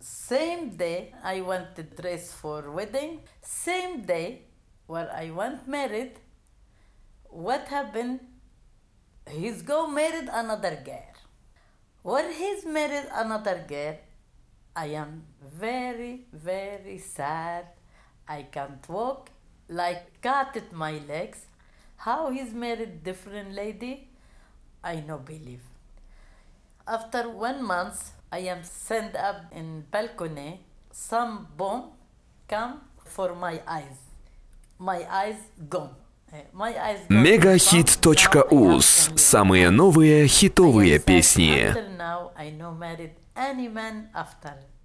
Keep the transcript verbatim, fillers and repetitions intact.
Same day I want to dress for wedding. Same day where I want married. What happened? He's go married another girl. When he's married another girl, I am very, very sad. I can't walk, like cut at my legs. How he's married different lady, I no believe. After one month, I am sent up in balcony. Some bomb come for my eyes. My eyes gone. Eh, My eyes gone. Мегахит.уз. Самые новые хитовые песни. Until now, I no married any man after.